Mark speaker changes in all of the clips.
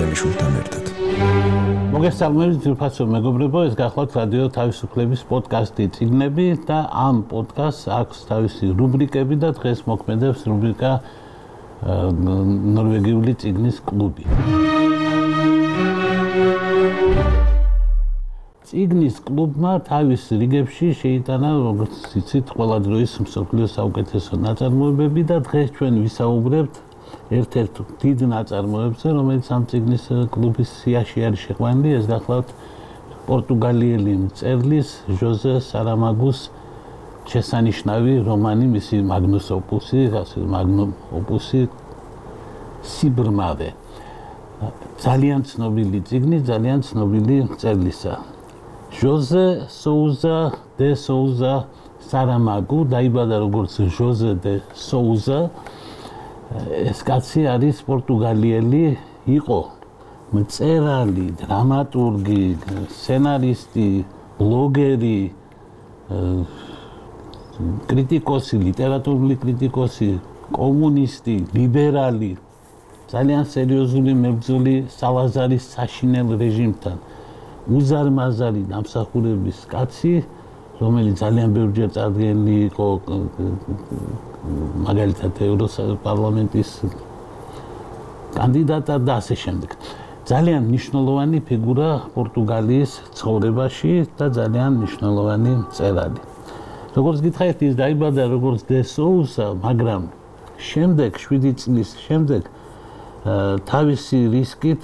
Speaker 1: ბერძენიშვილთან ერთად.
Speaker 2: მოგესალმებით ძვირფასო მეგობრებო, ეს გახლავთ რადიო თავისუფლების პოდკასტი წიგნები და ამ პოდკასტს აქვს თავისი რუბრიკები და დღეს მოქმედებს რუბრიკა ნორვეგიული წიგნის კლუბი. წიგნის კლუბმა თავის რიგებში შეიტანა, როგორც იცით, ყველა დროის მსოფლიოს საუკეთესო ნაწარმოებები და დღეს ჩვენ ვისაუბრებთ ერთ-ერთ დიდ ნაწარმოებზე, რომელიც ამ წიგნის კლუბის სიაში არის შეყვანილი, ეს გახლავთ პორტუგალიელი მწერლის ჟოზე სარამაგუს შესანიშნავი რომანი, მისი მაგნუს ოპუსი, მაგნუმ ოპუსი სიბრმავე. ძალიან ცნობილი წიგნი, ძალიან ცნობილი მწერლისა. ჟოზე სოუზა დე სოუზა სარამაგუ დაიბადა როგორც ჟოზე დე სოუზა. ეს კაცი არის პორტუგალიელი, იყო მწერალი, დრამატურგი, სცენარისტი, ბლოგერი, კრიტიკოსი, ლიტერატურული კრიტიკოსი, კომუნისტი, ლიბერალი, ძალიან სერიოზული მებრძოლი სალაზარის საშინელ რეჟიმთან. უზარმაზარი დამსახურების კაცი, რომელიც ძალიან ბევრჯერ წარდგენილი იყო მაგალითად ევროპარლამენტის კანდიდატად და ასე შემდეგ. ძალიან მნიშვნელოვანი ფიგურა პორტუგალიის ცხოვრებაში და ძალიან მნიშვნელოვანი მწერალი. როგორც გითხარით, ის დაიბადა როგორც დე სოუსა, მაგრამ შემდეგ 7 წლის შემდეგ თავისი რისკით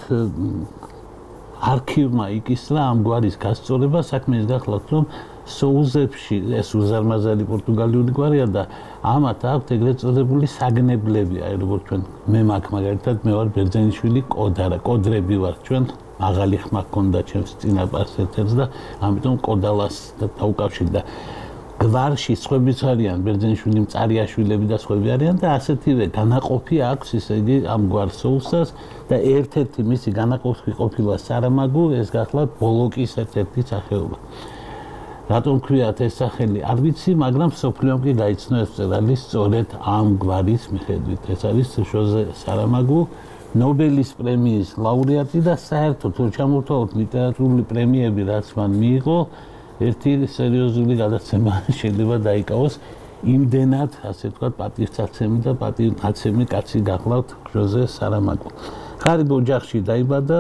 Speaker 2: არქივმა იკისრა ამ გვარის გასწორება, საქმე ის გახლავთ, რომ სოუზებში ეს უზარმაზარი პორტუგალიური გვარია და ამათ აქვთ ეგრეთ წოდებული საგნებლები, აი როგორც ჩვენ მე მაქვს მაგალითად, მე ვარ ბერძენიშვილი კოდრები ვარ, ჩვენ მაღალი ხმა ჰქონდა ჩემს წინაპარს ერთ-ერთს და ამიტომ კოდალას დაუკავშირდა. გვარში სხვებიც არიან, ბერძენიშვილი მწარიაშვილები და სხვები არიან და ასეთივე განაყოფი აქვს, ისე იგი ამ გვარ სოუსას და ერთ-ერთი მისი განაყოფი ყოფილა სარამაგუ, ეს გახლავთ ბოლოკის ერთ-ერთი სახეობა. რატომ ქვიათ ეს სახელი არ ვიცი, მაგრამ სოფლიომ კი გაიცნო ეს მწერალი სწორედ ამ გვარის მიხედვით. ეს არის ჟოზე სარამაგუ, ნობელის პრემიის ლაურეატი და საერთოდ თუ ჩამოვთვალოთ ლიტერატურული პრემიები, რაც მან მიიღო, ერთი სერიოზული გადაცემა შეიძლება დაიკავოს. იმდენად, ასე ვთქვათ, პატივცემი და პატივნაცემი კაცი გახლავთ ჟოზე სარამაგუ. ღარიბ ოჯახში დაიბადა.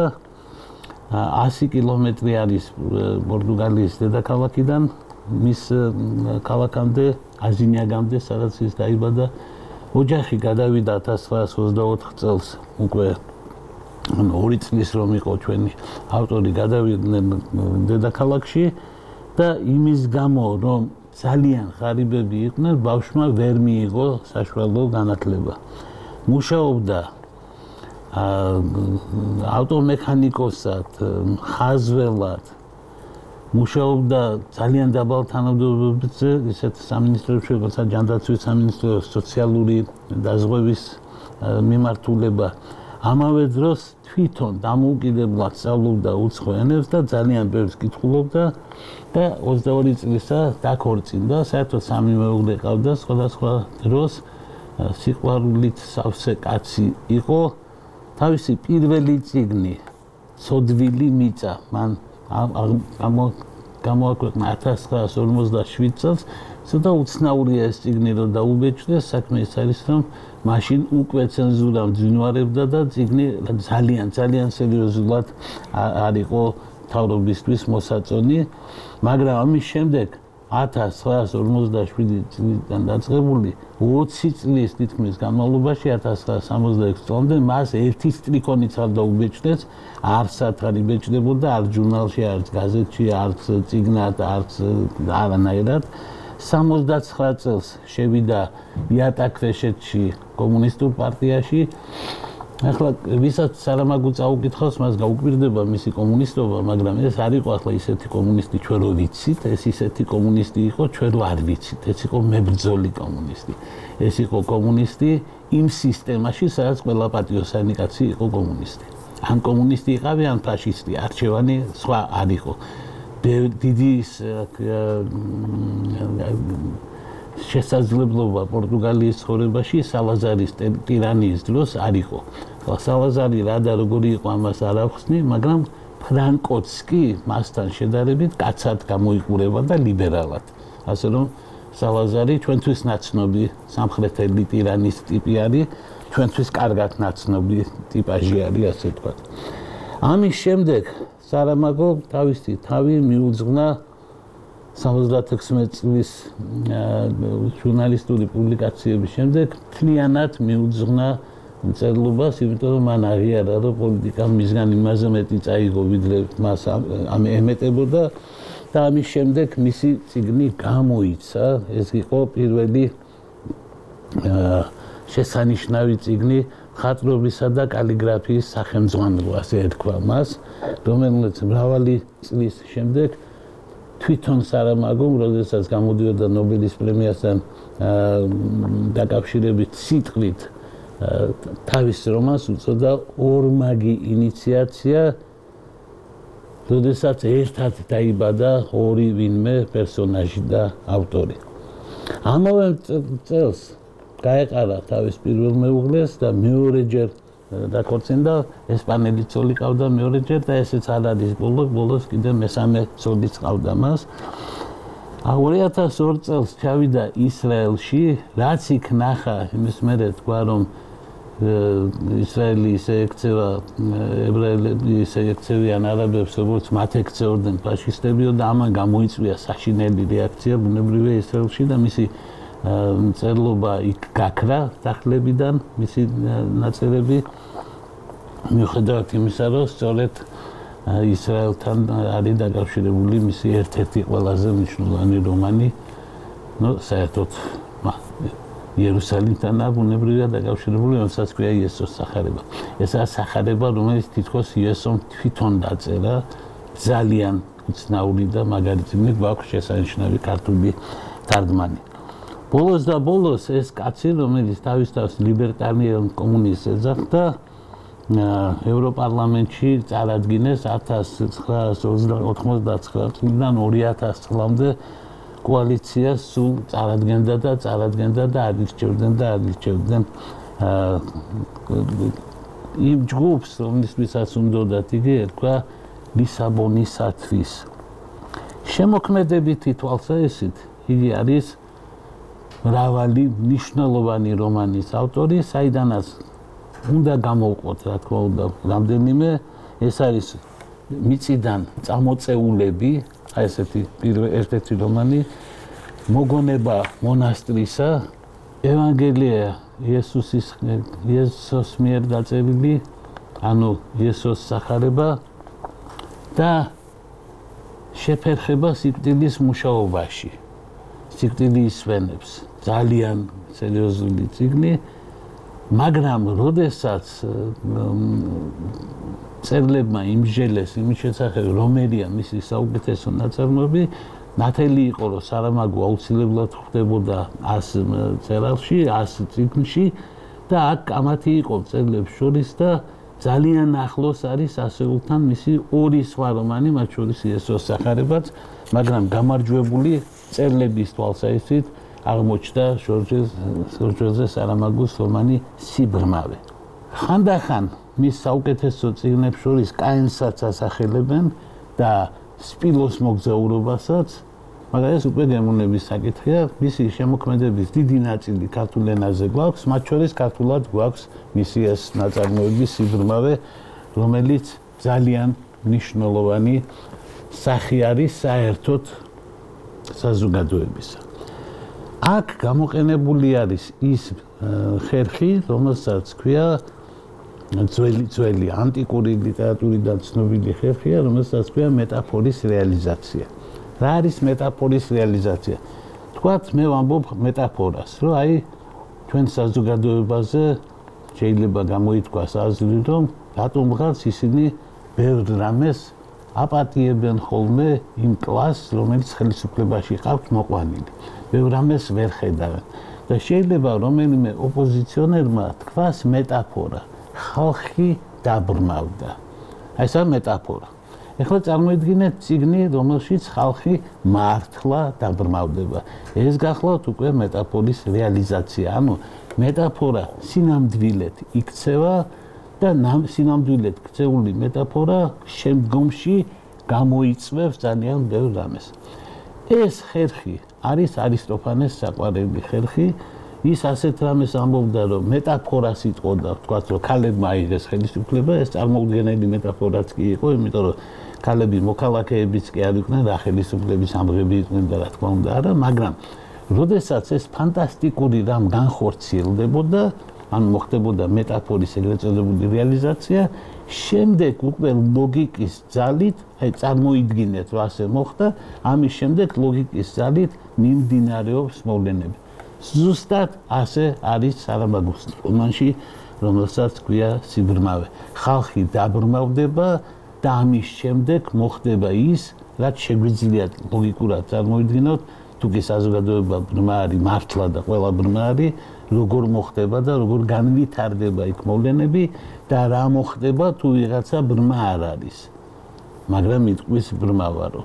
Speaker 2: 100 კილომეტრი არის პორტუგალიის დედაქალაქიდან მის ქალაქამდე, აზინიაგამდე, სადაც ის დაიბადა. ოჯახი გადავიდა 1924 წელს, უკვე 2 წლის რომ იყო ჩვენი ავტორი გადავიდნენ დედაქალაქში და იმის გამო, რომ ძალიან ღარიბები იყვნენ, ბავშვმა ვერ მიიღო საშუალო განათლება. მუშაობდა ავტომექანიკოსად, ხაზველად, მუშაობდა ძალიან დაბალ თანამდებობებზე, ისეთ სამინისტროებში, როგორც ჯანდაცვის სამინისტრო, სოციალური დაზღვევის მიმართულება. ამავე დროს თვითონ დამოუკიდებლად სწავლობდა უცხო ენებს და ძალიან ბევრს კითხულობდა და 22 წლისა დაქორწინდა, საერთოდ 3 მეუღლე ჰყავდა, სხვადასხვა დროს სიყვარულით სავსე კაცი იყო. თავისი პირველი წიგნი, ცოდვილი მიწა, მან გამოაქვეყნა 1947 წელს. ცოტა უცნაურია ეს წიგნი, რომ დაუბეჭდეს, საქმე ის არის, რომ მაშინ უკვე ცენზურა მძინვარებდა და წიგნი ძალიან სერიოზულად არ იყო მთავრობისთვის მოსაწონი, მაგრამ ამის შემდეგ 1947 წლიდან დაწყებული 20 წლის თითქმის განმავლობაში 1966 წლამდე მას ერთი სტრიქონიც არ დაუბეჭდეს, არცად არ იბეჭდებოდა, არც ჟურნალში, არც გაზეთში, არც წიგნად, არც არანაირად. 79 წელს შევიდა იატაკქვეშეთში კომუნისტურ პარტიაში. ახლა ვისაც სარამაგუ წაუკითხავს, მას გაუკვირდება მისი კომუნისტობა, მაგრამ ეს არ იყო ახლა ისეთი კომუნისტი, ჩვენ რო ვიცით, ეს ისეთი კომუნისტი იყო, ჩვენ რო არ ვიცით. ეს იყო მებრძოლი კომუნისტი. ეს იყო კომუნისტი იმ სისტემაში, სადაც ყველა პატიოსანი კაცი იყო კომუნისტი. ან კომუნისტი იყავი, ან ფაშისტი, არჩევანი სხვა არ იყო. დიდი შესაძლებლობა პორტუგალიის ცხოვრებაში სალაზარის ტირანიის დროს არ იყო. სალაზარი რა და როგორი იყო ამას არ ახსნი, მაგრამ ფრანკოც კი მასთან შედარებით კაცად გამოიყურება და ლიბერალად. ასე რომ სალაზარი ჩვენთვის ნაცნობი სამხრეთელი ტირანის ტიპი არის, ჩვენთვის კარგად ნაცნობი ტიპაჟი არის, ასე ვთქვათ. ამის შემდეგ სარამაგო თავისი თავი მიუძღვნა 76 წლის ჟურნალისტური პუბლიკაციების შემდეგ მთლიანად მიუძღვნა მწერლობას, იმიტომ რომ მან აღიარა, რომ პოლიტიკა მისგან იმაზე მეტი წაიღო, ვიდრე მას ემეტებოდა და ამის შემდეგ მისი წიგნი გამოიცა. ეს იყო პირველი შესანიშნავი წიგნი მხატვრობისა და კალიგრაფიის სახელმძღვანელო, ასე ერქვა მას, რომელიც მრავალი წლის შემდეგ თვითონ სარამაგომ, როდესაც გამოდიოდა ნობელის პრემიასთან დაკავშირებით სიტყვით თავის რომანს უწოდა ორმაგი ინიციაცია, როდესაც ერთად დაიბადა ორი ვინმე პერსონაჟი და ავტორი. ამავე წელს გაეყარა თავის პირველ მეუღლეს და მეორეჯერ დაქორწინდა, ესპანელი ცოლი ყავდა მეორეჯერ და ესეც არ არის ბოლოს კიდე მესამე ცოლიც ყავდა მას. 2002 წელს ჩავიდა ისრაელში, რაც იქ ნახა, იმის მერე თქვა, რომ ისრაელი ისე ექცევა ებრაელები, ისე ექცევიან არაბებს, როგორც მათ ექცეორდნენ ფაშისტებიო და ამან გამოიწვია საშინელი რეაქცია ბუნებრივია ისრაელში და მისი მწერლობა იქ გაქრა სახლებიდან, მისი ნაწერები მიუხედავად იმისა, რომ სწორედ ისრაელთან არის დაკავშირებული მისი ერთ-ერთი ყველაზე მნიშვნელოვანი რომანი, საერთოდ იერუსალიმთან ბუნებრივია დაკავშირებული, რომელსაც ქვია იესოს სახარება. ესაა სახარება, რომელიც თითქოს იესომ თვითონ დაწერა, ძალიან უცნაური და მაგარი წიგნი გვაქვს შესანიშნავი ქართული თარგმანი. ბოლოს და ბოლოს ეს კაცი, რომელიც თავის თავს ლიბერტარიელ კომუნისტს ეძახდა, ევროპარლამენტში წარადგინეს 1999 წლიდან 2000 წლამდე კოალიციას სულ წარადგენდა და არირჩევდნენ იმ ჯგუფს, რომლისთვისაც უნდათ იგი ერქვა ლისაბონისათვის. შემოქმედებითი თვალსაზრისით იგი არის მრავალი მნიშვნელოვანი რომანის ავტორი, საიდანაც უნდა გამოვყოთ, რა თქმა უნდა, რამდენიმე. ეს არის მიწიდან წამოწეულები, აი ესეთი ერთ-ერთი რომანი, მოგონება მონასტრისა, ევანგელია იესოს მიერ დაწერილი, ანუ იესოს სახარება და შეფერხება სიკვდილის მუშაობაში. სიკვდილი ისვენებს, ძალიან სერიოზული წიგნი, მაგრამ როდესაც მწერლებმა იმსჯელეს იმის შესახებ, რომელია მისი საუკეთესო ნაწარმოები, ნათელი იყო, რომ სარამაგო აუცილებლად ხვდებოდა 100 წერილში, 100 წიგნში და აქ კამათი იყო მწერლებს შორის და ძალიან ახლოს არის ასეულთან მისი ორი სხვა რომანი, მათ შორის იესოს სახარებაც, მაგრამ გამარჯვებული მწერლების თვალსაზრისით აღმოჩნდა ჟორჟე სარამაგოს რომანი სიბრმავე. ხანდახან მის საუკეთესო წიგნებს შორის კაენსაც ასახელებენ და სპილოს მოგზაურობასაც, მაგრამ ეს უკვე გემოვნების საკითხია. მისი შემოქმედების დიდი ნაწილი ქართულ ენაზე გვაქვს, მათ შორის ქართულად გვაქვს მისი ეს ნაწარმოები სიბრმავე, რომელიც ძალიან მნიშვნელოვანი სახი არის საერთოდ საზოგადოებისა. აქ გამოყენებული არის ის ხერხი, რომელსაც ქვია ძველი ანტიკური ლიტერატურიდან ცნობილი ხერხია, რომელსაც ქვია მეტაფორის რეალიზაცია. რა არის მეტაფორის რეალიზაცია? თქვათ, მე ვამბობ მეტაფორას, რომ აი ჩვენ საზოგადოებაზე შეიძლება გამოითქვას აზრი, რომ რატომღაც ისინი ბევრ რამეს აპატიებენ ხოლმე იმ კლასს, რომელიც ხელისუფლებაში ყავთ მოყვანილი. ბევრ რამეს ვერ ხედავენ. და შეიძლება რომელიმე ოპოზიციონერმა თქვას მეტაფორა. ხალხი დაბრმავდა. აი ეს მეტაფორა. ეხლა წარმოიდგინეთ წიგნი, რომელშიც ხალხი მართლა დაბრმავდება. ეს გახლავთ უკვე მეტაფორის რეალიზაცია. ანუ მეტაფორა სინამდვილედ იქცევა და სინამდვილედ ქცეული მეტაფორა შემდგომში გამოიწვევს ძალიან ბევრ რამეს. ეს ხერხი არის არისტოფანეს საყვარელი ხერხი. ის ასეთ რამეს ამბობდა, რომ მეტაფორას იტყოდა, თქვათ, რომ ქალებმა აიღეს ხელისუფლება, ეს წარმოუდგენელი მეტაფორაც კი იყო, იმიტომ რომ ქალები მოქალაქეებიც კი არ იყვნენ, რა ხელისუფლების ამღები იყვნენ და რა თქმა უნდა არა, მაგრამ როდესაც ეს ფანტასტიკური რამ განხორციელდებოდა, ანუ მოხდებოდა მეტაფორის ეგრეთ წოდებული რეალიზაცია, შემდეგ უკვე ლოგიკის ძალით, აი წარმოიდგინეთ, რომ ასე მოხდა, ამის შემდეგ ლოგიკის ძალით მიმდინარეობს მოვლენები. ზუსტად ასე არის სარამაგუს რომანში, რომელსაც ქვია სიბრმავე. ხალხი დაბრმავდება და ამის შემდეგ მოხდება ის, რაც შეგვიძლია ლოგიკურად წარმოიდგინოთ, თუ კი საზოგადოება ბრმა არის მართლა და ყველა ბრმა არის, როგორ მოხდება და როგორ განვითარდება იქ მოვლენები და რა მოხდება თუ ვიღაცა ბრმა არ არის. მაგრამ იტყვის ბრმა ვარო.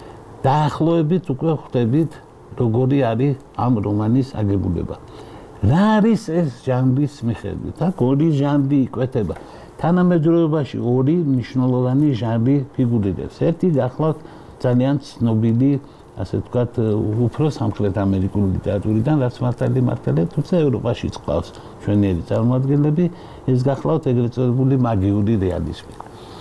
Speaker 2: დაახლოებით უკვე ხვდებით როგორი არის ამ რომანის აგებულება. რა არის ეს ჟანრის მიხედვით? აქ ორი ჟანრი იკვეთება. თანამედროვეობაში ორი მნიშვნელოვანი ჟანრი ფიგურირებს. ერთი გახლავთ ძალიან ცნობილი, ასე ვთქვათ, უფრო სამხრეთ ამერიკული ლიტერატურიდან, რაც მართალია, თუმცა ევროპაშიც ყავს ჩვენიერი წარმოადგენლები, ეს გახლავთ ეგრეთ წოდებული მაგიური რეალიზმი.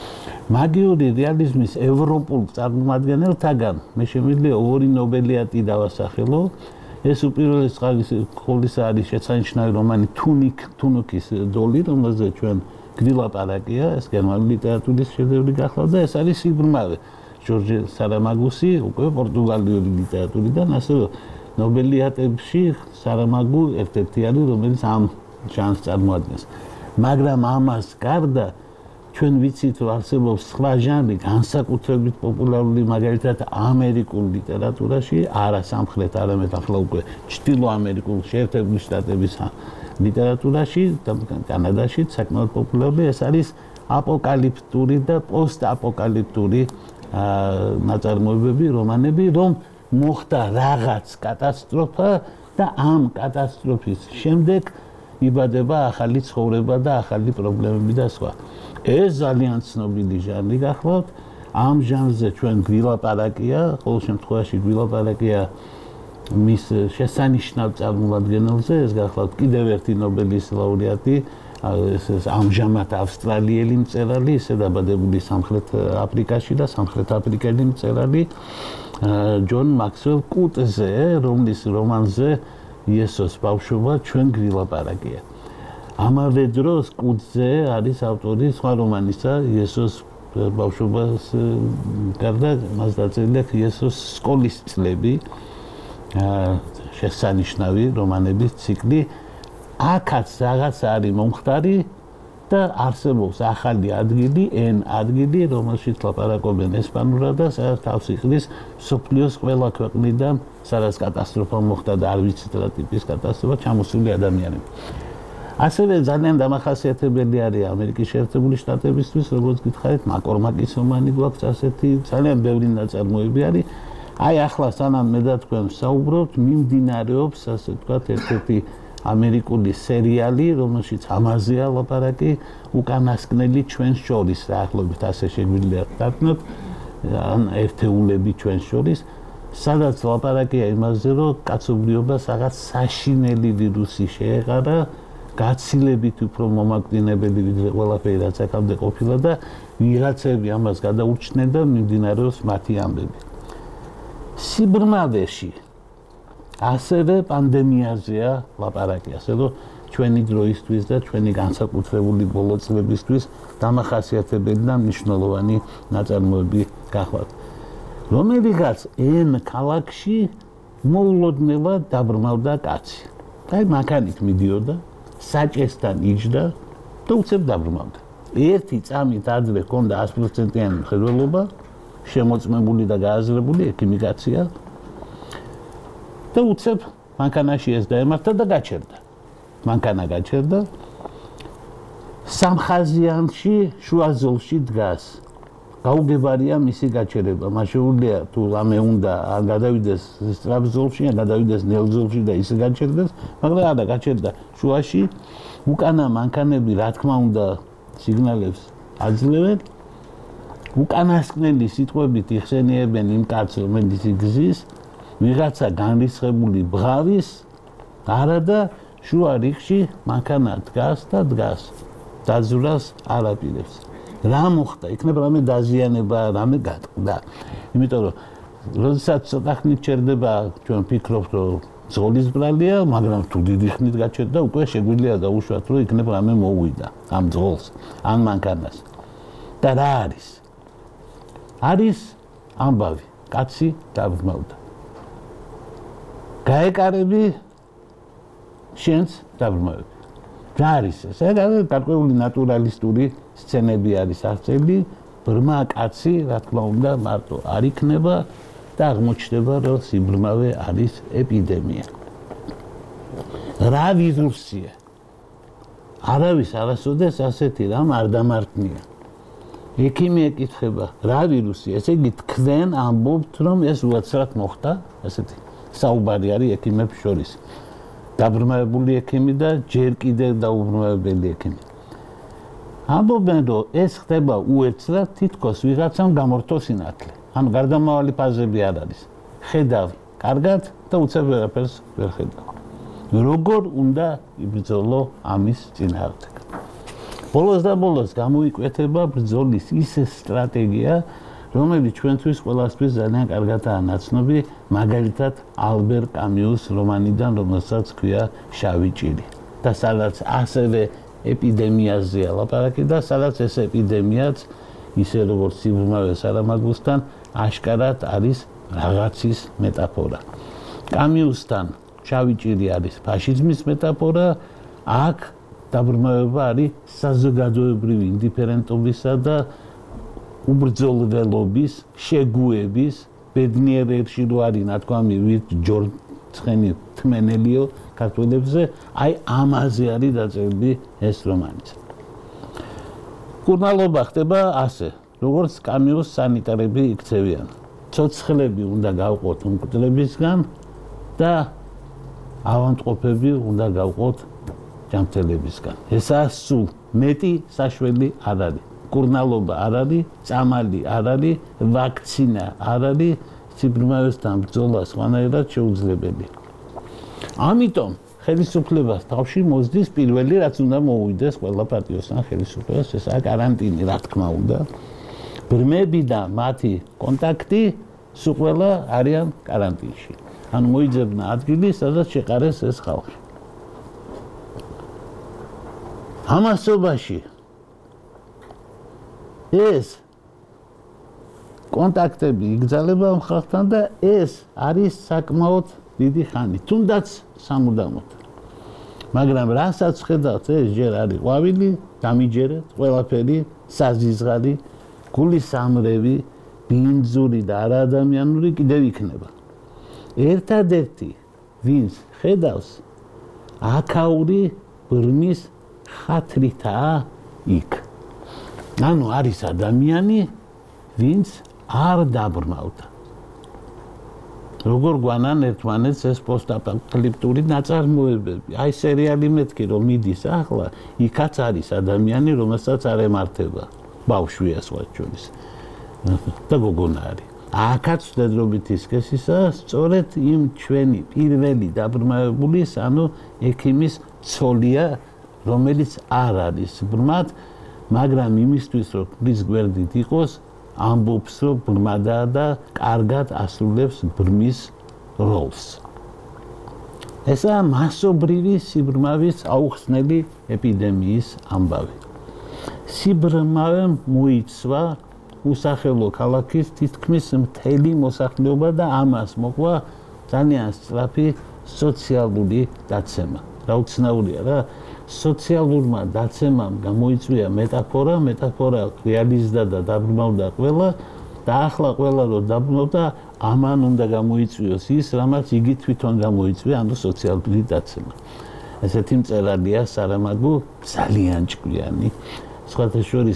Speaker 2: მაგიური რეალიზმის ევროპულ წარმომადგენელთაგან მე შემიძლია ორი ნობელიატი დავასახელო. ეს უპირველეს ყოვლისა არის შეცანიშნავი რომანი თუნუქის დოლი, რომელზე ჩვენ გდილაპარაკია, ეს გერმანული ლიტერატურის შედევრი გახლავთ და ეს არის სიბრმავე. ჟორჟე სარამაგუსი უკვე პორტუგალიური ლიტერატურიდან, ასე რომ ნობელიატებში სარამაგუ ერთ-ერთი არის, რომელიც ამ ჟანრს წარმოადგენს. მაგრამ ამას გარდა ჩვენ ვიცით, რომ არსებობს სხვა ჟანრი, განსაკუთრებით პოპულარული, მაგალითად ამერიკულ ლიტერატურაში, არა სამხრეთ, არამედ ახლა უკვე ჩრდილო ამერიკულ შეერთებული შტატების ლიტერატურაში და კანადაში საკმაოდ პოპულარული, ეს არის აპოკალიფტური და პოსტაპოკალიფტური ნაწარმოებები, რომანები, რომ მოხდა რაღაც კატასტროფა და ამ კატასტროფის შემდეგ იბადება ახალი ცხოვრება და ახალი პრობლემები და სხვა. ეს ძალიან ცნობილი ჟანრი გახლავთ. ამ ჟანრზე ჩვენ გვილაპარაკია, ყოველ შემთხვევაში გვილაპარაკია მის შესანიშნავ წარმომადგენელზე, ეს გახლავთ კიდევ ერთი ნობელის ლაურეატი, ეს ამჟამად ავსტრალიელი მწერალი, ისე დაბადებული სამხრეთ აფრიკაში და სამხრეთ აფრიკელი მწერალი ჯონ მაქსველ კუტზე, რომლის რომანზე იესოს ბავშვობა ჩვენ გვილაპარაკია. ამავე დროს კუტზე არის ავტორი სხვა რომანისა, იესოს ბავშვობას გარდა მას დაწერილია იესოს სკოლის წლები, შესანიშნავი რომანების ციკლი. აქაც რაღაც არის მომხდარი და არსებობს ახალი ადგილი, ადგილი, რომელშიც ლაპარაკობენ ესპანურად და სადაც თავს იყრის მსოფლიოს ყველა ქვეყნიდან, სადაც კატასტროფა მოხდა და არ ვიცით რა ტიპის კატასტროფა, ჩამოსული ადამიანები. ასევე ძალიან დამახასიათებელი არის ამერიკის შეერთებული შტატებისთვის, როგორც გითხარით, მაკორმაკის რომანი გვაქვს ასეთი, ძალიან ბევრი ნაწარმოები არის. აი ახლა სანამ მე და თქვენ საუბრობთ, მიმდინარეობს, ასე ვთქვათ, ერთ-ერთი ამერიკული სერიალი, რომელშიც ამაზეა ლაპარაკი, უკანასკნელი ჩვენს შორის, დაახლოებით ასე შეგვიძლია ვთქვათ, ან ერთეულები ჩვენს შორის, სადაც ლაპარაკია იმაზე, რომ კაცობრიობას რაღაც საშინელი ვირუსი შეეყარა, გაცილებით უფრო მომაკვდინებელი ვიდრე ყველაფერი, რაც აქამდე ყოფილა და ვიღაცები ამას გადაურჩნენ და მიმდინარეობს მათი ამბები. სიბრმავეში ასევე პანდემიაზეა ლაპარაკი, ასე რომ ჩვენი დროისთვის და ჩვენი განსაკუთრებული ბოლო წლებისთვის დამახასიათებელი და მნიშვნელოვანი ნაწარმოები გახლავთ. რომელიღაც N ქალაქში მოულოდნელად დაბრმავდა კაცი. აი მანქანით მიდიოდა, საჭესთან იჯდა და უცებ დაბრმავდა. ერთი წამით ადრე ჰქონდა 100%-იანი მხედველობა, შემოწმებული და გააზრებული ექიმიკაცია. და უცებ მანქანაში ეს დაემართა და გაჩერდა. მანქანა გაჩერდა. სამხაზიანში შუა ზოლში დგას გაუგებარია მისი გაჩერება. მას შეუძლია თუ რამე უნდა არ გადავიდეს სწრაფ ზოლში, ან გადავიდეს ნელ ზოლში და ის გაჩერდეს, მაგრამ არა გაჩერდა შუაში. უკანა მანქანები რა თქმა უნდა სიგნალებს აძლევენ. უკანასკნელი სიტყვებით იხსენიებენ იმ კაცს, რომელიც იგზის, ვიღაცა განრისხებული ბღავის, არა და შუა რიგში მანქანა დგას და დგას. დაძვრას არ აპირებს. რა მოხდა? იქნება რამე დაზიანება, რამე გატყდა. იმიტომ რომ როდესაც ცოტა ხნით ჩერდება, ჩვენ ვფიქრობთ, რომ ზოლის ბრალია, მაგრამ თუ დიდი ხნით გაჩერდა, უკვე შეგვიძლია დაუშვათ, რომ იქნება რამე მოუვიდა ამ ზოლს, ამ მანქანას. და რა არის? არის ამბავი, კაცი დაბრმავდა. გაეკარები შენს დაბრმავები. რა არის ეს? ეს არის გარკვეული ნატურალისტური სცენები არის აღწერილი, ბრმა კაცი, რა თქმა უნდა, მარტო არ იქნება და აღმოჩნდება, რომ სიბრმავე არის ეპიდემია. რა ვირუსია? არავის არასოდეს ასეთი რამ არ დამართნია. ექიმი ეკითხება, რა ვირუსია? ესე იგი თქვენ ამბობთ, რომ ეს უაცრად მოხდა? ასეთი საუბარი არის ექიმებს შორის. დაბრმავებული ექიმი და ჯერ კიდევ დაუბრმავებელი ექიმი. ამბობენ, რომ ეს ხდება უეცრად, თითქოს ვიღაცამ გამორთო სინათლე. ანუ გარდამავალი ფაზები არ არის. ხედავ კარგად და უცებ ვერაფერს ვერ ხედავ. როგორ უნდა იბრძოლო ამის წინააღმდეგ? ბოლოს და ბოლოს გამოიკვეთება ბრძოლის ის სტრატეგია, რომელიც ჩვენთვის ყველასთვის ძალიან კარგადაა ნაცნობი, მაგალითად ალბერ კამიუს რომანიდან, რომელსაც ქვია შავი ჭირი. და სადაც ასევე ეპიდემიაზეა ლაპარაკი და სადაც ეს ეპიდემიაც ისე როგორც სიბრმავე სარამაგოსთან აშკარად არის რაღაცის მეტაფორა. კამიუსთან შავი ჭირი არის ფაშიზმის მეტაფორა, აქ დაბრმავება არის საზოგადოებრივი ინდიფერენტობისა და უბრძოლველობის, შეგუების, ბედნიერებში რო არის ნათქვამი ვით ჯორცხენი თმენელიო ქართველებზე, აი ამაზე არის დაწერილი ეს რომანიც. კურნალობა ხდება ასე, როგორც კამიუს სანიტარები იქცევიან. ცოცხლები უნდა გავყოთ უმკვდრებისგან და ავადმყოფები უნდა გავყოთ ჯანმრთელებისგან. ესაა სულ მეტი საშველი არ არის. კურნალობა არ არის, წამალი არ არის, ვაქცინა არ არის, სიბრმავესთან ბრძოლა სხვანაირად შეუძლებელი. ამიტომ ხელისუფლებას თავში მოსდის პირველი, რაც უნდა მოუვიდეს ყველა პარტიოსთან ხელისუფლებას, ესაა каранტინი, რა თქმა უნდა. ბრმები და მათი კონტაქტი სულ ყველა არიან каранტინში. ანუ მოიძებნა ადგილი, სადაც შეყარეს ეს ხალხი. ამასობაში ეს კონტაქტები იგრძელება ხალხთან და ეს არის საკმაოდ დიდი ხანი, თუნდაც სამუდამოდ. მაგრამ რასაც ხედავთ, ეს ჯერ არის ყვავილი, დამიჯერეთ, ყველაფერი, საზიზღარი, გულისამრევი, ბინძური და არაადამიანური კიდევ იქნება. ერთადერთი, ვინც ხედავს, აქაური ბრმის ხათრითაა იქ. ანუ არის ადამიანი, ვინც არ დაბრმავდა. როგორ გვანან ერთმანეთს ეს პოსტაპოკალიფტური ნაწარმოებები. აი სერიალი მეთქი რომ მიდის ახლა, იქაც არის ადამიანი, რომელსაც არ ემართება. ბავშვია სხვა ჩვენის. და გოგონა არის. აქაც მდედრობითი სქესისა, სწორედ იმ ჩვენი პირველი დაბრმავებულის, ანუ ექიმის ცოლია, რომელიც არ არის ბრმად, მაგრამ იმისთვის რომ რის გვერდით იყოს, ამბობს რომ ბრმადაა და კარგად ასრულებს ბრმის როლს. ესაა მასობრივი სიბრმავის აუხსნელი ეპიდემიის ამბავი. სიბრმავემ მოიცვა უსახელო ქალაქის თითქმის მთელი მოსახლეობა და ამას მოყვა ძალიან სწრაფი სოციალური დაცემა. რა უცნაურია რა, სოციალურმა დაცემამ გამოიწვია მეტაფორა რეალიზდა და დაბრმავდა ყველა და ახლა ყველა რომ დაბრმავდა, ამან უნდა გამოიწვიოს ის, რამაც იგი თვითონ გამოიწვია, ანუ სოციალური დაცემა. ესეთი მწერალია სარამაგო, ძალიან ჭკვიანი. სხვათა შორის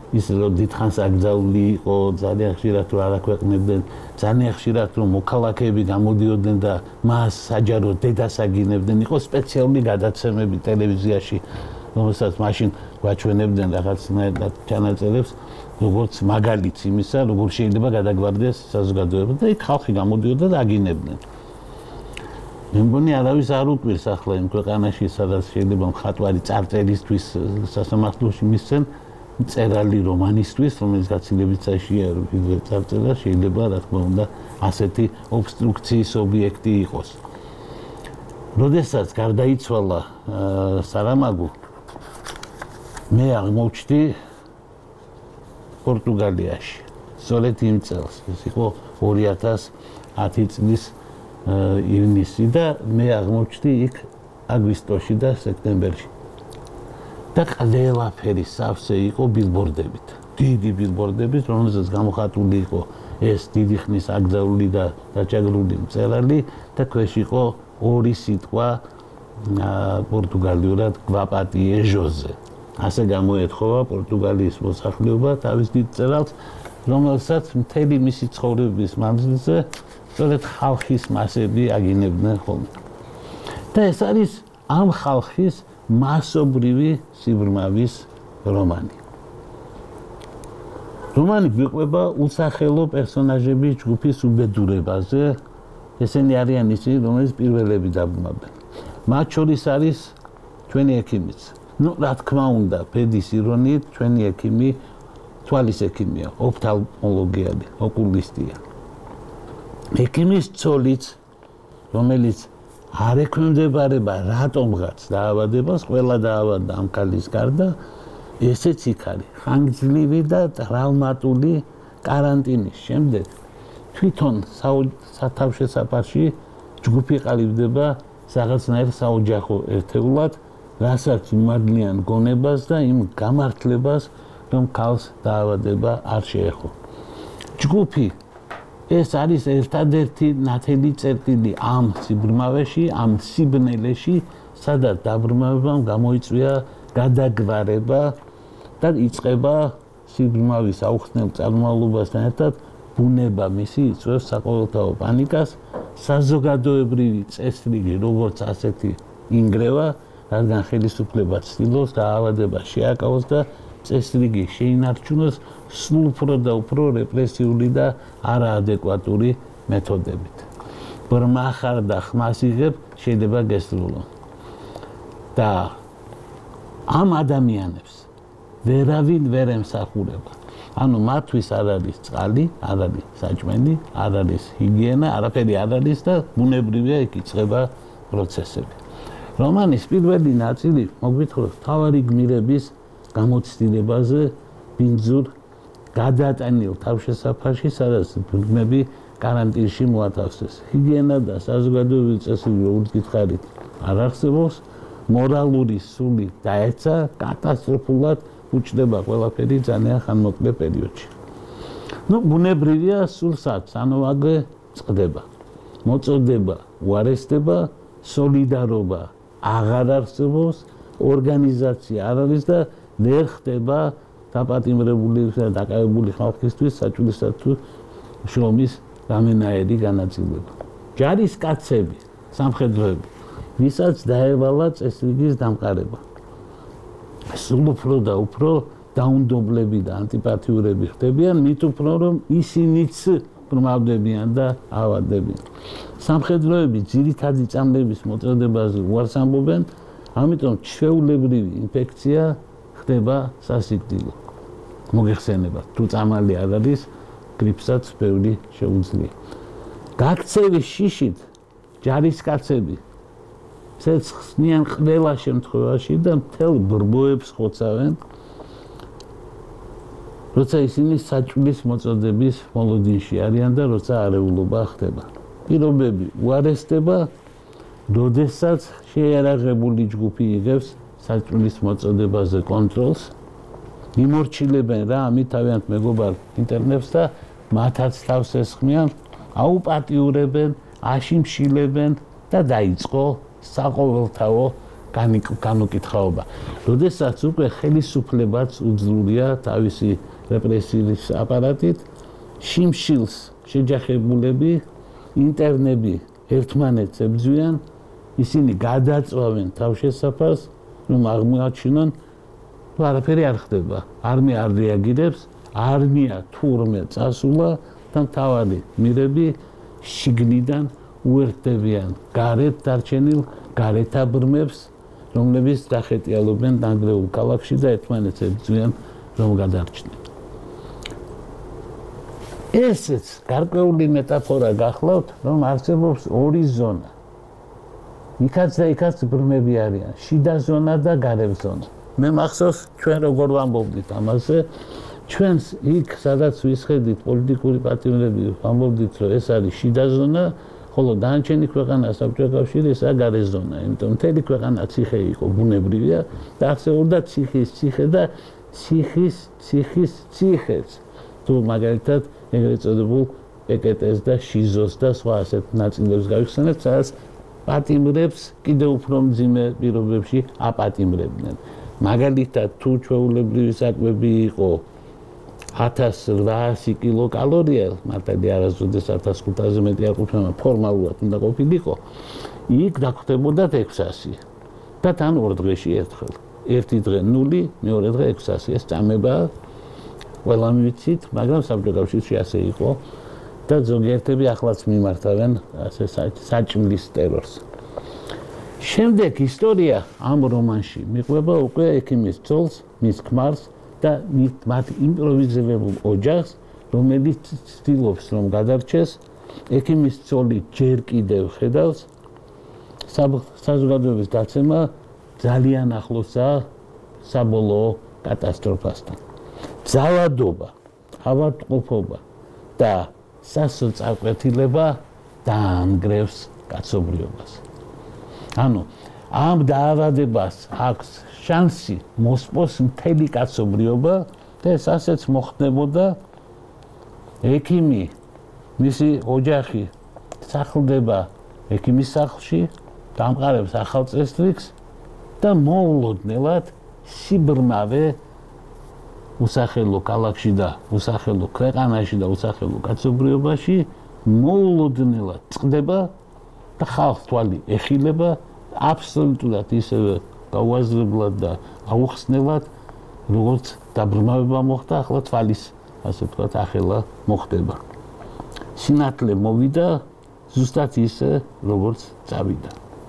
Speaker 2: ის რომ დიდხანს აკრძალული იყო, ძალიან ხშირად რომ არ აქვეყნებდნენ, ძალიან ხშირად რომ მოქალაქეები გამოდიოდნენ და მას საჯაროდ დედას აგინებდნენ, იყო სპეციალური გადაცემები ტელევიზიაში, რომელსაც მაშინ გვაჩვენებდნენ რაღაცნაირად ჩანაწერებს, როგორც მაგალითს იმისა, როგორ შეიძლება გადაგვარდეს საზოგადოება და იქ ხალხი გამოდიოდა და აგინებდნენ. მე მგონი არავის არ უკვირს ახლა იმ ქვეყანაში, სადაც შეიძლება მხატვარი წარწერისთვის სასამართლოში მისცენ წერალი რომანისტვის, რომელიც გაცილებით საშიაო ვიდრე წარწერა, შეიძლება რა თქმა უნდა ასეთი ობსტრუქციის ობიექტი იყოს. როდესაც გარდაიცვალა სარამაგო, მე აღმოჩნდი პორტუგალიაში. სწორედ იმ წელს, ეს იყო 2010 წლის ივნისი და მე აღმოჩნდი იქ აგვისტოში და სექტემბერში. და ყველაფერი სავსე იყო ბილბორდებით. დიდი ბილბორდებით, რომელზეც გამოხატული იყო ეს დიდი ხნის აკრძალული და დაჭაგრული მწერალი და ქვეშ იყო ორი სიტყვა პორტუგალიურად გვაპატიე ჟოზე. ასე გამოეთხოვა პორტუგალიის მოსახლეობა თავის დიდ მწერალს, რომელსაც მთელი მისი ცხოვრების მანძილზე სწორედ ხალხის მასები აგინებდნენ ხოლმე. და ეს არის ამ ხალხის მასობრივი სიბრმავის რომანი. რომანი გვიყვება უსახელო პერსონაჟების ჯგუფის უბედურებაზე. ესენი არიან ისინი, რომელიც პირველები დაბრუნებენ. მათ შორის არის ჩვენი ექიმიც. რა თქმა უნდა, ბედის ირონიით, ჩვენი ექიმი თვალის ექიმია, ოფთალმოლოგიალი, ოკულისტია. ექიმის ცოლიც, რომელიც არ ექვემდებარება რატომღაც დაავადებას, ყველა დაავადდა ამ ქალის გარდა, ესეც იქ არის. ხანგრძლივი და ტრავმატული კარანტინის შემდეგ თვითონ სათავშესაფარში ჯგუფი ყალიბდება რაღაცნაირ საოჯახო ერთეულად, რასაც იმართლიან გონებას და იმ გამართლებას, რომ ქალს დაავადება არ შეეხო. ჯგუფი ეს არის ერთადერთი ნათელი წერტილი ამ სიბრმავეში, ამ სიბნელეში, სადაც დაბრმავებამ გამოიწვია გადაგვარება და იწყება სიბრმავის აუხსნელ წარმომავლობასთან ერთად ბუნება მისი იწვევს საყოველთაო პანიკას, საზოგადოებრივი წესრიგი როგორც ასეთი ინგრევა, რადგან ხელისუფლება ცდილობს დაავადება შეაკავოს და წესრიგი შეინარჩუნოს სულ უფრო და უფრო რეპრესიული და არაადეკვატური მეთოდებით. ბრმა ხარ და ხმას იღებ, შეიძლება გესრულო. და ამ ადამიანებს ვერავინ ვერ ემსახურება. ანუ მათთვის არ არის წყალი, არ არის საჭმელი, არ არის ჰიგიენა, არაფერი არ არის და ბუნებრივია იქ იწყება პროცესები. რომანის პირველი ნაწილი მოგვითხრობს მთავარი გმირების გამოცდილებაზე ბინძურ გადატანილ თავშესაფარში, სადაც ბრძნები კარანტინში მოათავსეს. ჰიგიენა და საზოგადოებრივი წესრიგი, როგორც გითხარით, არ არსებობს, მორალური სული დაეცა, კატასტროფულად უჩნდება ყველაფერი ძალიან ხანმოკლე პერიოდში. ბუნებრივია სულსაც, ანოვაგე წყდება. მოწოდება უარესდება, სოლიდარობა აღარ არსებობს, ორგანიზაცია არ არის და ვერ ხდება დაპატიმრებული და დაკავებული ხალხისთვის საჭიროა თუ შრომის რამენაირი განაწილება. ჯარისკაცები, სამხედროები, ვისაც დაევალა წესრიგის დამყარება. სულ უფრო და უფრო დაუნდობლები და ანტიპათიურები ხდებიან, მით უფრო რომ ისინიც ბრმავდებიან და ავადდებიან. სამხედროები ძირითადი წამლების მოწოდებაზე უარს ამბობენ, ამიტომ ჩვეულებრივი ინფექცია ხდება სასიკვდილო. მოგეხსენებათ, თუ წამალი არ არის, გრიპსაც ბევრი შეუძლია. გაქცევის შიშით ჯარისკაცები ცეცხლიან ყველა შემთხვევაში და მთელ ბრბოებს ხოცავენ, როცა ისინი საჭმლის მოწოდების მოლოდინში არიან და როცა არეულობა ხდება. პირობები უარესდება, როდესაც შეიარაღებული ჯგუფი იღებს საჭმლის მოწოდებაზე კონტროლს, იმორჩილებენ რა ამით თავიანთ მეგობარ ინტერნეტს და მათაც თავს ესხმიან, აუპატიურებენ, აშიმშილებენ და დაიწყო საყოველთაო განუკითხაობა. როდესაც უკვე ხელისუფლებაც უძლურია თავისი რეპრესიის აპარატით, შიმშილს შეჯახებულები, ინტერნები ერთმანეთს ებრძვიან, ისინი გადაწვავენ თავშესაფარს, რომ აღმოაჩინონ, რომ არაფერი არ ხდება. არმია არ რეაგირებს, არმია თურმე წასულა და მთავარი მირები შიგნიდან უერთდებიან გარეთ დარჩენილ გარეთაბრმებს, რომლებიც დახეტიალობენ დანგრეულ ქალაქში და ერთმანეთს ებრძვიან, რომ გადარჩნენ. ესეც გარკვეული მეტაფორა გახლავთ, რომ არსებობს ორი ზონა. იქაც და იქაც ბრმები არიან, შიდა ზონა და გარე ზონა. მე მახსოვს, ჩვენ როგორ ვამბობდით ამაზე, ჩვენს იქ, სადაც ვისხედით პოლიტიკური პატიმრები, ვამბობდით, რომ ეს არის შიდა ზონა, ხოლო დანარჩენი ქვეყანა საბჭოთა კავშირი ესაა გარე ზონა. იმიტომ მთელი ქვეყანა ციხე იყო, ბუნებრივია და არსებობდა ციხის ციხე და ციხის ციხეც. თუ მაგალითად ეგრეთ წოდებულ პეკეტეს და შიზოს და სხვა ასეთ ნაწილებს გავიხსენებთ, სადაც პატიმრებს კიდევ უფრო მძიმე პირობებში აპატიმრებდნენ. მაგალითად, თუ ჩვეულებრივი საკვები იყო 1800 კილოკალორია, მართალი არასოდეს 1500-ზე მეტი არ ყოფილა, ფორმალურად უნდა ყოფილიყო, იქ დაგხვდებოდათ 600 და თან ორ დღეში ერთხელ. ერთი დღე 0, მეორე დღე 600. ეს წამება ყველა მივიცით, მაგრამ საბჭოთა კავშირში ასე იყო და ზოგიერთები ახლაც მიმართავენ ასე საჭმლის ტერორს. შემდეგ ისტორია ამ რომანში მიყვება უკვე ექიმის ძოლს, მის ქმარს და მათ იმპროვიზებულ ოჯახს, რომელიც ცდილობს რომ გადარჩეს. ექიმის ძოლი ჯერ კიდევ ხედავს საზოგადოების დაცემა ძალიან ახლოსაა საბოლოო კატასტროფასთან. ძალადობა, ავადმყოფობა და სასოწარკვეთილება დაანგრევს კაცობრიობას. ანუ ამ დაავადებას აქვს შანსი მოსპოს მთელი კაცობრიობა და ეს ასეც მოხდებოდა. ექიმი, მისი ოჯახი სახლდება ექიმის სახლში, დამყარებს ახალ წესრიგს და მოულოდნელად სიბრმავე უსახელო ქალაქში და უსახელო ქვეყანაში და უსახელო კაცობრიობაში მოულოდნელად წყდება და ხალხს თვალი ეხილება აბსოლუტურად ისევე გაუაზრებლად და აუხსნელად, როგორც დაბრმავება მოხდა, ახლა თვალის, ასე ვთქვათ, ახლა მოხდება. სინათლე მოვიდა ზუსტად ისე, როგორც წავიდა.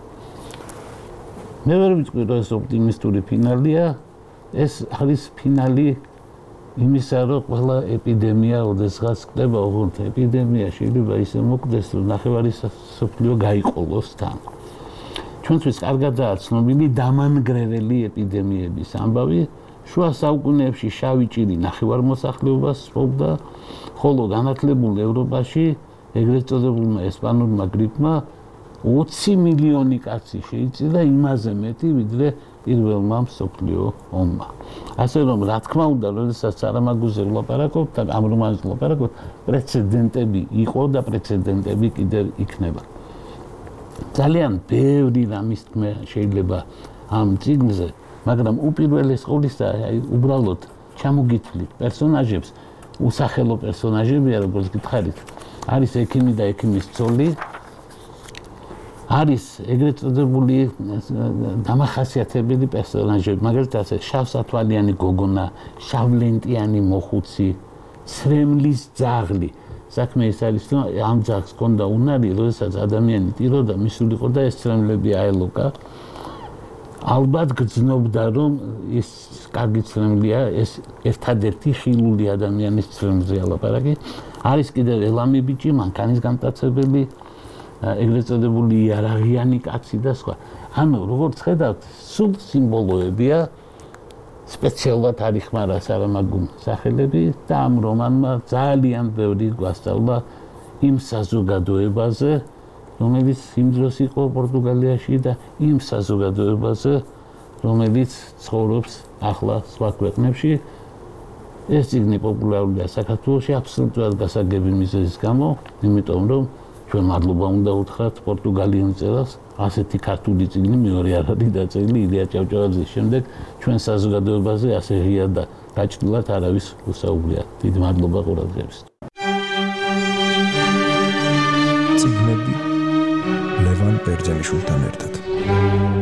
Speaker 2: მე ვერ ვიტყვი, რომ ეს ოპტიმისტური ფინალია, ეს არის ფინალი იმისა, რომ ყველა ეპიდემია, ოდესღაც ხდება, ოღონდ ეპიდემია შეიძლება ისე მოკვდეს, რომ ნახევარი მსოფლიო გაიყოლოს თან. ჩვენთვის კარგადაა ცნობილი დამანგრეველი ეპიდემიების ამბავი. შუა საუკუნეებში შავი ჭირი ნახევარმოსახლეობას სპობდა, ხოლო განათლებულ ევროპაში ეგრეთ წოდებულმა ესპანურმა გრიპმა 20 მილიონი კაცი შეიწირა, იმაზე მეტი, ვიდრე პირველმა მსოფლიო ომმა. ასე რომ, რა თქმა უნდა, როდესაც სარამაგუზე ვლაპარაკობთ და ამ რომანზე ვლაპარაკობთ, პრეცედენტები იყო და პრეცედენტები კიდევ იქნება. ძალიან ბევრი რამის თქმა შეიძლება ამ წიგნზე, მაგრამ უპირველეს ყოვლისა, უბრალოდ ჩამოგითვლით პერსონაჟებს, უსახელო პერსონაჟებია, როგორც გითხარით, არის ექიმი და ექიმის ძოლი, არის ეგრეთ წოდებული დამახასიათებელი პერსონაჟები, მაგალითად, შავსათვალიანი გოგონა, შავლენტიანი მოხუცი, ცრემლის ძაღლი. საქმე ის არის, რომ ამ ძაღლს ჰქონდა უნარი, როდესაც ადამიანი ტიროდა, მისულიყო და ეს ცრემლები აელოკა. ალბათ გრძნობდა, რომ ის კარგი ცრემლია, ეს ერთადერთი ხილული ადამიანის ცრემლზე ალაპარაკი. არის კიდევ ელამი ბიჭი, მანქანის გამტაცებელი, ეგრეთ წოდებული იარაღიანი კაცი და სხვა. ანუ, როგორც ხედავთ, სულ სიმბოლოებია, სპეციალურად არ იხმარა სარამაგუმ სახელები და ამ რომანმა ძალიან ბევრი გვასწავლა იმ საზოგადოებაზე, რომელიც იმ დროს იყო პორტუგალიაში და იმ საზოგადოებაზე, რომელიც ცხოვრობს ახლა სხვა ქვეყნებში. ეს წიგნი პოპულარულია საქართველოში აბსოლუტურად გასაგები მიზეზის გამო, იმიტომ რომ ჩვენ მადლობა უნდა უთხრათ პორტუგალიელ მწერალს, ასეთი ქართული წიგნი მეორე არ არის დაწერილი ილია ჭავჭავაძის შემდეგ ჩვენ საზოგადოებაზე ასე ღია და გაჭრილად არავის უსაუბრია. დიდი მადლობა ყურადღებისთვის.
Speaker 1: წიგნები ლევან ბერძენიშვილთან ერთად.